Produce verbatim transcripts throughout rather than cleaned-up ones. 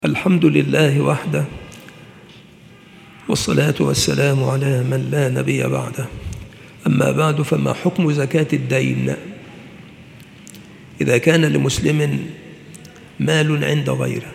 الحمد لله وحده، والصلاة والسلام على من لا نبي بعده. أما بعد، فما حكم زكاة الدين؟ إذا كان لمسلم مال عند غيره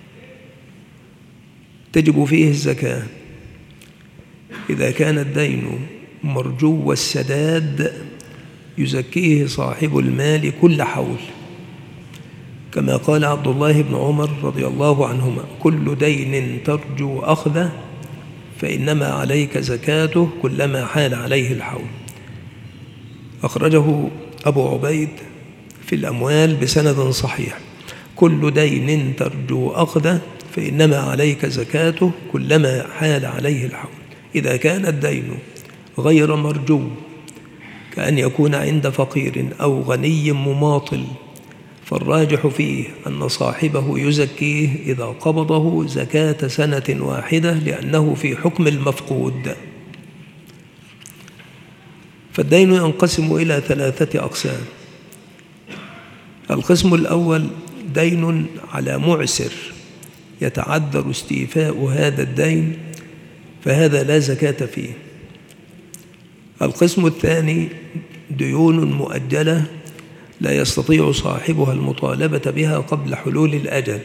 تجب فيه الزكاة. إذا كان الدين مرجو السداد يزكيه صاحب المال كل حول، كما قال عبد الله بن عمر رضي الله عنهما: كل دين ترجو أخذه فإنما عليك زكاته كلما حال عليه الحول. أخرجه أبو عبيد في الأموال بسند صحيح: كل دين ترجو أخذه فإنما عليك زكاته كلما حال عليه الحول. إذا كان الدين غير مرجو، كأن يكون عند فقير أو غني مماطل، فالراجح فيه أن صاحبه يزكيه إذا قبضه زكاة سنة واحدة، لأنه في حكم المفقود. فالدين ينقسم إلى ثلاثة أقسام. القسم الأول دين على معسر يتعذر استيفاء هذا الدين، فهذا لا زكاة فيه. القسم الثاني ديون مؤجلة لا يستطيع صاحبها المطالبة بها قبل حلول الأجل،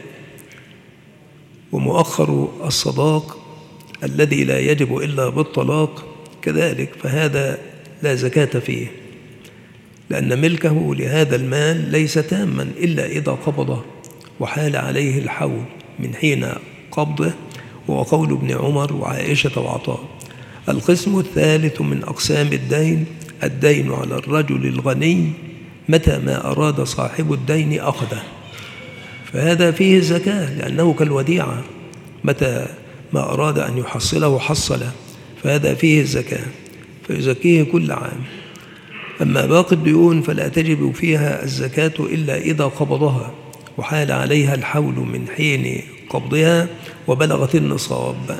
ومؤخر الصداق الذي لا يجب إلا بالطلاق كذلك، فهذا لا زكاة فيه، لأن ملكه لهذا المال ليس تاما إلا إذا قبضه وحال عليه الحول من حين قبضه، وهو قول ابن عمر وعائشة وعطاء. القسم الثالث من أقسام الدين الدين على الرجل الغني متى ما أراد صاحب الدين أخذه، فهذا فيه الزكاة لأنه كالوديعة، متى ما أراد أن يحصله حصله، فهذا فيه الزكاة فيزكيه كل عام. أما باقي الديون فلا تجب فيها الزكاة إلا إذا قبضها وحال عليها الحول من حين قبضها وبلغت النصاب.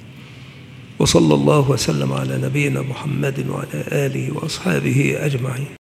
وصلى الله وسلم على نبينا محمد وعلى آله وأصحابه أجمعين.